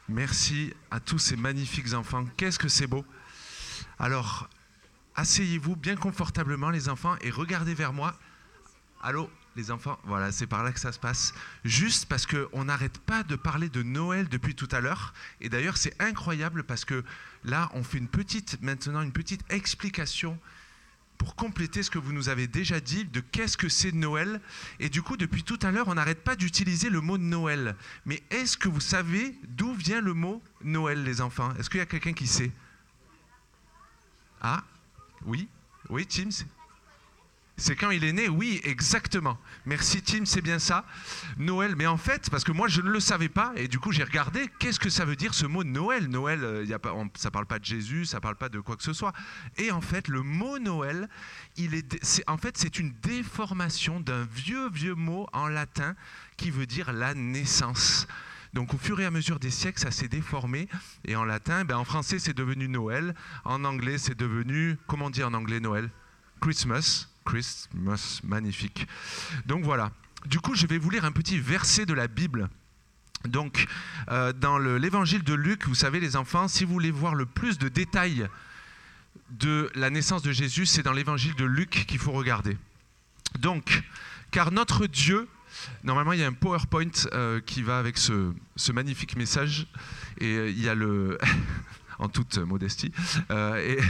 Merci à tous ces magnifiques enfants. Qu'est-ce que c'est beau. Alors, asseyez-vous bien confortablement les enfants et regardez vers moi. Allô les enfants, voilà, c'est par là que ça se passe. Juste parce qu'on n'arrête pas de parler de Noël depuis tout à l'heure. Et d'ailleurs, c'est incroyable parce que là, on fait maintenant une petite explication pour compléter ce que vous nous avez déjà dit de qu'est-ce que c'est Noël. Et du coup, depuis tout à l'heure, on n'arrête pas d'utiliser le mot Noël. Mais est-ce que vous savez d'où vient le mot Noël, les enfants? Est-ce qu'il y a quelqu'un qui sait? Ah, oui, Tim, c'est quand il est né, oui, exactement. Merci Tim, c'est bien ça. Noël, mais en fait, parce que moi je ne le savais pas, et du coup j'ai regardé, qu'est-ce que ça veut dire ce mot Noël? Noël, ça ne parle pas de Jésus, ça ne parle pas de quoi que ce soit. Et en fait, le mot Noël, c'est une déformation d'un vieux mot en latin qui veut dire la naissance. Donc au fur et à mesure des siècles, ça s'est déformé. Et en latin, en français, c'est devenu Noël. En anglais, c'est devenu, comment on dit en anglais Noël? Christmas, magnifique. Donc voilà. Du coup, je vais vous lire un petit verset de la Bible. Donc, dans l'évangile de Luc, vous savez les enfants, si vous voulez voir le plus de détails de la naissance de Jésus, c'est dans l'évangile de Luc qu'il faut regarder. Donc, car notre Dieu... Normalement, il y a un PowerPoint qui va avec ce magnifique message. Et il y a le... en toute modestie. Il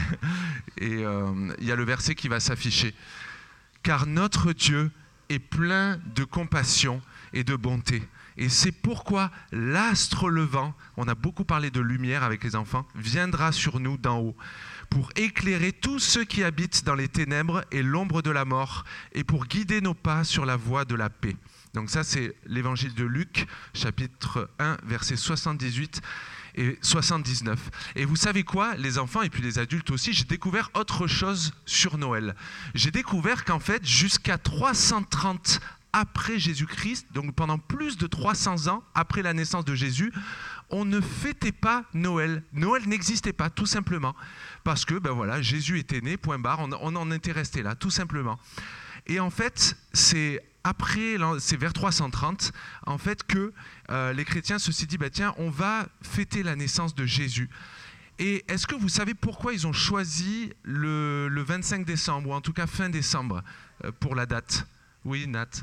y a le verset qui va s'afficher. Car notre Dieu est plein de compassion et de bonté. Et c'est pourquoi l'astre levant, on a beaucoup parlé de lumière avec les enfants, viendra sur nous d'en haut, pour éclairer tous ceux qui habitent dans les ténèbres et l'ombre de la mort, et pour guider nos pas sur la voie de la paix. Donc ça, c'est l'évangile de Luc, chapitre 1, versets 78 et 79. Et vous savez quoi, les enfants et puis les adultes aussi, j'ai découvert autre chose sur Noël. J'ai découvert qu'en fait, jusqu'à 330 après Jésus-Christ, donc pendant plus de 300 ans après la naissance de Jésus, on ne fêtait pas Noël. Noël n'existait pas, tout simplement. Parce que, Jésus était né, point barre, on en était resté là, tout simplement. Et en fait, c'est vers 330, en fait, que les chrétiens se sont dit, tiens, on va fêter la naissance de Jésus. Et est-ce que vous savez pourquoi ils ont choisi le 25 décembre, ou en tout cas fin décembre, pour la date? Oui, Nat.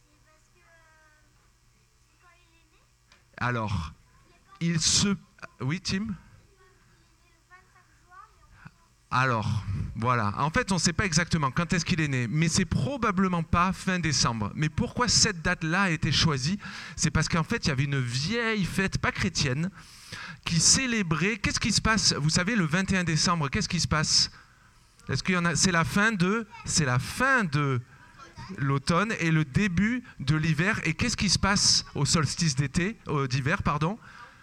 Alors, oui, Tim? Alors, voilà. En fait, on ne sait pas exactement quand est-ce qu'il est né, mais c'est probablement pas fin décembre. Mais pourquoi cette date-là a été choisie? C'est parce qu'en fait, il y avait une vieille fête, pas chrétienne, qui célébrait... Qu'est-ce qui se passe? Vous savez, le 21 décembre, qu'est-ce qui se passe? Est-ce qu'il y en a... C'est la fin de l'automne et le début de l'hiver. Et qu'est-ce qui se passe au solstice d'hiver, pardon?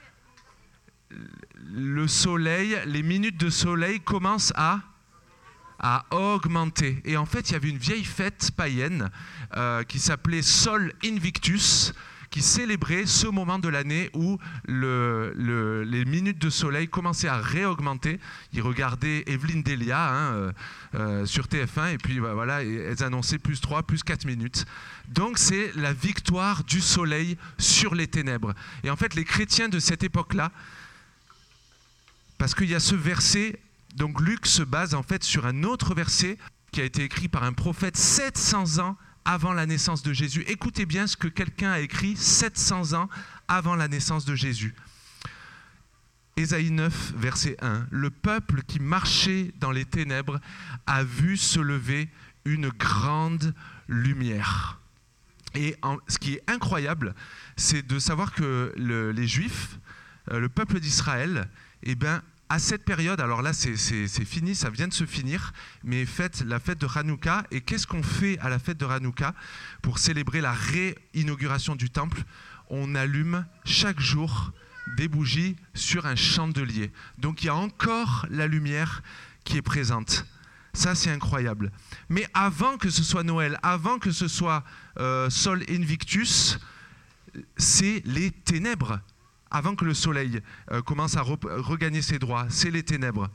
Le soleil, les minutes de soleil commencent à augmenter. Et en fait, il y avait une vieille fête païenne qui s'appelait Sol Invictus, qui célébrait ce moment de l'année où les minutes de soleil commençaient à réaugmenter. Ils regardaient Evelyne Delia sur TF1 et puis voilà, elles annonçaient plus 3, plus 4 minutes. Donc c'est la victoire du soleil sur les ténèbres. Et en fait, les chrétiens de cette époque-là, parce qu'il y a ce verset, donc Luc se base en fait sur un autre verset qui a été écrit par un prophète 700 ans avant la naissance de Jésus. Écoutez bien ce que quelqu'un a écrit 700 ans avant la naissance de Jésus. Ésaïe 9, verset 1. Le peuple qui marchait dans les ténèbres a vu se lever une grande lumière. Et ce qui est incroyable, c'est de savoir que les Juifs, le peuple d'Israël, à cette période, alors là c'est fini, ça vient de se finir, mais la fête de Hanouka. Et qu'est-ce qu'on fait à la fête de Hanouka pour célébrer la réinauguration du temple? On allume chaque jour des bougies sur un chandelier. Donc il y a encore la lumière qui est présente. Ça c'est incroyable. Mais avant que ce soit Noël, avant que ce soit Sol Invictus, c'est les ténèbres. Avant que le soleil commence à regagner ses droits, c'est les ténèbres.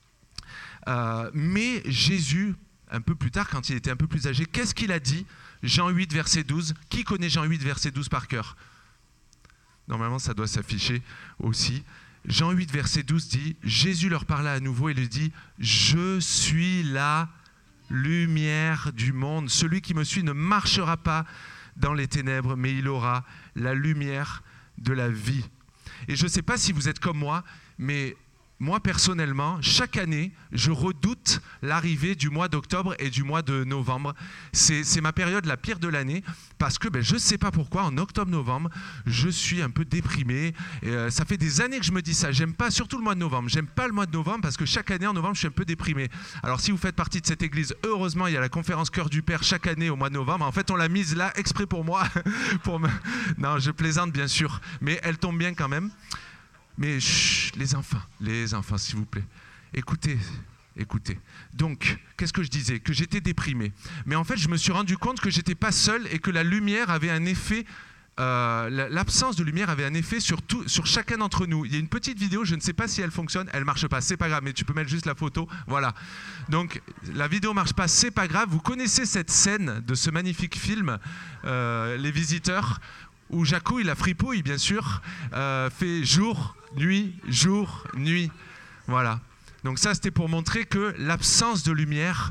Mais Jésus, un peu plus tard, quand il était un peu plus âgé, qu'est-ce qu'il a dit? Jean 8, verset 12. Qui connaît Jean 8, verset 12 par cœur? Normalement, ça doit s'afficher aussi. Jean 8, verset 12 dit, Jésus leur parla à nouveau et lui dit, « Je suis la lumière du monde. Celui qui me suit ne marchera pas dans les ténèbres, mais il aura la lumière de la vie. » Et je ne sais pas si vous êtes comme moi, mais moi personnellement, chaque année, je redoute l'arrivée du mois d'octobre et du mois de novembre. C'est ma période la pire de l'année parce que je ne sais pas pourquoi, en octobre-novembre, je suis un peu déprimé. Ça fait des années que je me dis ça. J'aime pas, surtout le mois de novembre. J'aime pas le mois de novembre parce que chaque année en novembre, je suis un peu déprimé. Alors si vous faites partie de cette église, heureusement, il y a la conférence Cœur du Père chaque année au mois de novembre. En fait, on l'a mise là exprès pour moi. Non, je plaisante bien sûr, mais elle tombe bien quand même. Mais chut, les enfants, s'il vous plaît, écoutez. Donc, qu'est-ce que je disais? Que j'étais déprimé. Mais en fait, je me suis rendu compte que j'étais pas seul et que la lumière avait un effet, l'absence de lumière avait un effet sur chacun d'entre nous. Il y a une petite vidéo, je ne sais pas si elle fonctionne, elle marche pas, c'est pas grave, mais tu peux mettre juste la photo, voilà. Donc, la vidéo marche pas, c'est pas grave. Vous connaissez cette scène de ce magnifique film, Les Visiteurs, où Jacou, il a fripouille, bien sûr, fait jour, nuit, voilà. Donc ça, c'était pour montrer que l'absence de lumière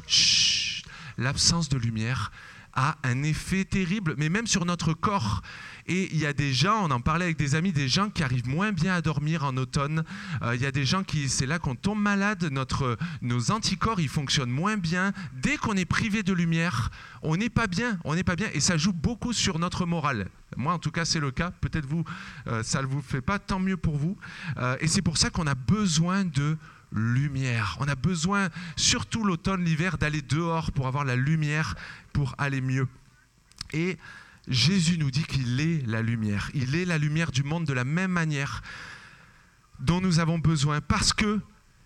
a un effet terrible, mais même sur notre corps. Et il y a des gens, on en parlait avec des amis, des gens qui arrivent moins bien à dormir en automne. Il y a des gens c'est là qu'on tombe malade, nos anticorps, ils fonctionnent moins bien. Dès qu'on est privé de lumière, on n'est pas bien, et ça joue beaucoup sur notre morale. Moi, en tout cas, c'est le cas. Peut-être vous, ça ne vous fait pas, tant mieux pour vous. Et c'est pour ça qu'on a besoin de lumière. On a besoin, surtout l'automne, l'hiver, d'aller dehors pour avoir la lumière, pour aller mieux. Et Jésus nous dit qu'il est la lumière. Il est la lumière du monde de la même manière dont nous avons besoin. Parce que,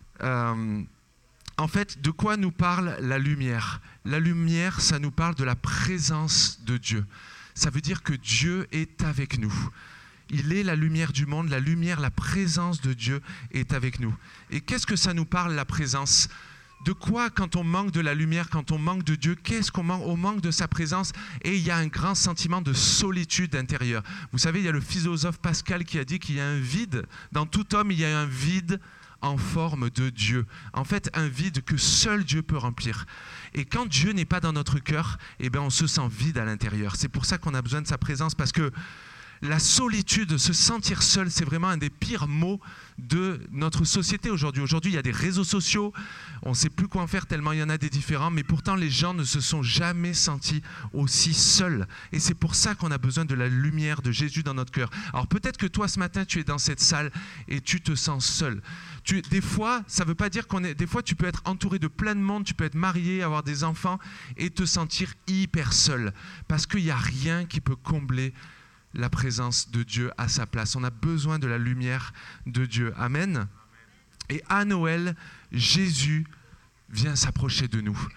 en fait, de quoi nous parle la lumière? La lumière, ça nous parle de la présence de Dieu. Ça veut dire que Dieu est avec nous. Il est la lumière du monde, la lumière, la présence de Dieu est avec nous. Et qu'est-ce que ça nous parle, la présence? De quoi, quand on manque de la lumière, quand on manque de Dieu, qu'est-ce qu'on manque? On manque de sa présence et il y a un grand sentiment de solitude intérieure. Vous savez, il y a le philosophe Pascal qui a dit qu'il y a un vide. Dans tout homme, il y a un vide en forme de Dieu. En fait, un vide que seul Dieu peut remplir. Et quand Dieu n'est pas dans notre cœur, on se sent vide à l'intérieur. C'est pour ça qu'on a besoin de sa présence, parce que la solitude, se sentir seul, c'est vraiment un des pires maux de notre société aujourd'hui. Aujourd'hui, il y a des réseaux sociaux, on ne sait plus quoi en faire tellement il y en a des différents, mais pourtant les gens ne se sont jamais sentis aussi seuls. Et c'est pour ça qu'on a besoin de la lumière de Jésus dans notre cœur. Alors peut-être que toi, ce matin, tu es dans cette salle et tu te sens seul. Des fois, ça ne veut pas dire des fois, tu peux être entouré de plein de monde, tu peux être marié, avoir des enfants et te sentir hyper seul. Parce qu'il n'y a rien qui peut combler la présence de Dieu à sa place. On a besoin de la lumière de Dieu. Amen. Et à Noël, Jésus vient s'approcher de nous.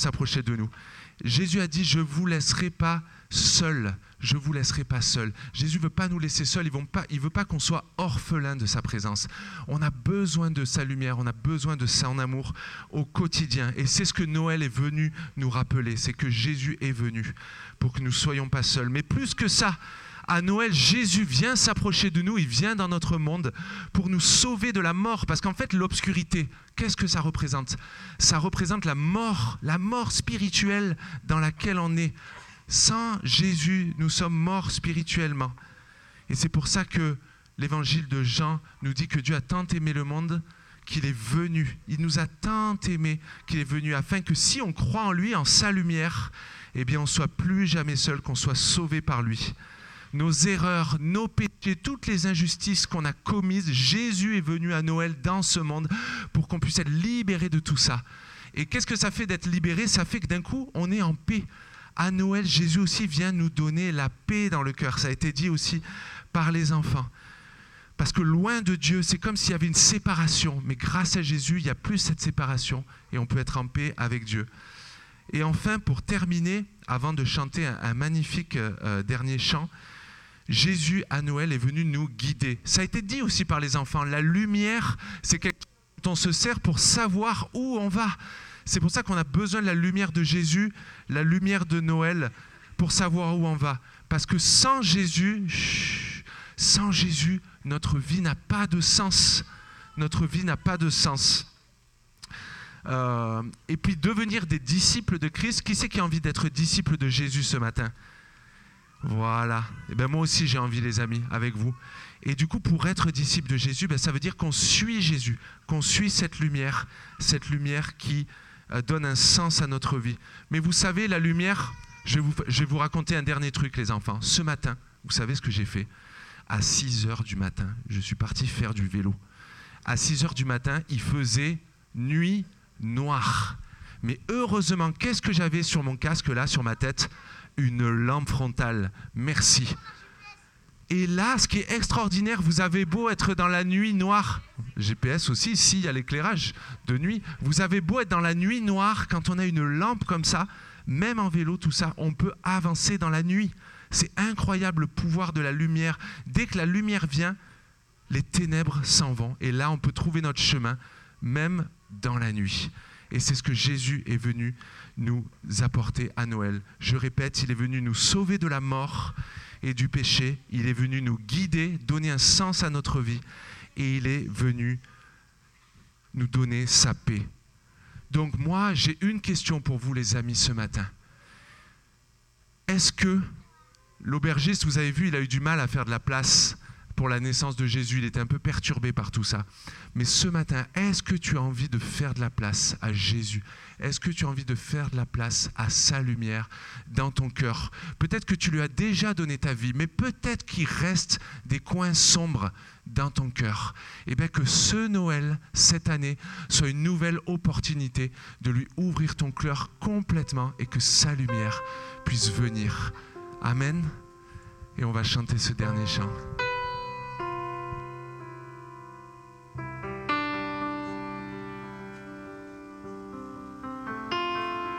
Jésus a dit, je ne vous laisserai pas seul. Je ne vous laisserai pas seul. Jésus ne veut pas nous laisser seuls. Il ne veut pas qu'on soit orphelin de sa présence. On a besoin de sa lumière. On a besoin de son amour au quotidien. Et c'est ce que Noël est venu nous rappeler. C'est que Jésus est venu pour que nous ne soyons pas seuls. Mais plus que ça, à Noël, Jésus vient s'approcher de nous, il vient dans notre monde pour nous sauver de la mort. Parce qu'en fait, l'obscurité, qu'est-ce que ça représente? Ça représente la mort spirituelle dans laquelle on est. Sans Jésus, nous sommes morts spirituellement. Et c'est pour ça que l'évangile de Jean nous dit que Dieu a tant aimé le monde qu'il est venu. Il nous a tant aimé qu'il est venu afin que si on croit en lui, en sa lumière, on ne soit plus jamais seul, qu'on soit sauvé par lui. Nos erreurs, nos péchés, toutes les injustices qu'on a commises, Jésus est venu à Noël dans ce monde pour qu'on puisse être libéré de tout ça. Et qu'est-ce que ça fait d'être libéré? Ça fait que d'un coup, on est en paix. À Noël, Jésus aussi vient nous donner la paix dans le cœur. Ça a été dit aussi par les enfants. Parce que loin de Dieu, c'est comme s'il y avait une séparation. Mais grâce à Jésus, il n'y a plus cette séparation et on peut être en paix avec Dieu. Et enfin, pour terminer, avant de chanter un magnifique dernier chant, Jésus à Noël est venu nous guider. Ça a été dit aussi par les enfants. La lumière, c'est quelque chose dont on se sert pour savoir où on va. C'est pour ça qu'on a besoin de la lumière de Jésus, la lumière de Noël, pour savoir où on va. Parce que sans Jésus, Sans Jésus, notre vie n'a pas de sens. Notre vie n'a pas de sens. Et puis devenir des disciples de Christ. Qui c'est qui a envie d'être disciple de Jésus ce matin? Voilà. Et ben moi aussi j'ai envie, les amis, avec vous. Et du coup, pour être disciple de Jésus, ben ça veut dire qu'on suit Jésus, qu'on suit cette lumière qui donne un sens à notre vie. Mais vous savez, la lumière, je vais vous raconter un dernier truc, les enfants. Ce matin, vous savez ce que j'ai fait? À 6 heures du matin, je suis parti faire du vélo. À 6 heures du matin, il faisait nuit noire. Mais heureusement, qu'est-ce que j'avais sur mon casque là, sur ma tête? Une lampe frontale. Merci. Et là, ce qui est extraordinaire, vous avez beau être dans la nuit noire, GPS aussi, ici il y a l'éclairage de nuit, vous avez beau être dans la nuit noire, quand on a une lampe comme ça, même en vélo, tout ça, on peut avancer dans la nuit. C'est incroyable le pouvoir de la lumière. Dès que la lumière vient, les ténèbres s'en vont. Et là, on peut trouver notre chemin, même dans la nuit. Et c'est ce que Jésus est venu nous apporter à Noël. Je répète, il est venu nous sauver de la mort et du péché. Il est venu nous guider, donner un sens à notre vie. Et il est venu nous donner sa paix. Donc moi, j'ai une question pour vous, les amis, ce matin. Est-ce que l'aubergiste, vous avez vu, il a eu du mal à faire de la place pour la naissance de Jésus. Il était un peu perturbé par tout ça. Mais ce matin, est-ce que tu as envie de faire de la place à Jésus? Est-ce que tu as envie de faire de la place à sa lumière dans ton cœur? Peut-être que tu lui as déjà donné ta vie, mais peut-être qu'il reste des coins sombres dans ton cœur. Et bien que ce Noël, cette année, soit une nouvelle opportunité de lui ouvrir ton cœur complètement et que sa lumière puisse venir. Amen. Et on va chanter ce dernier chant.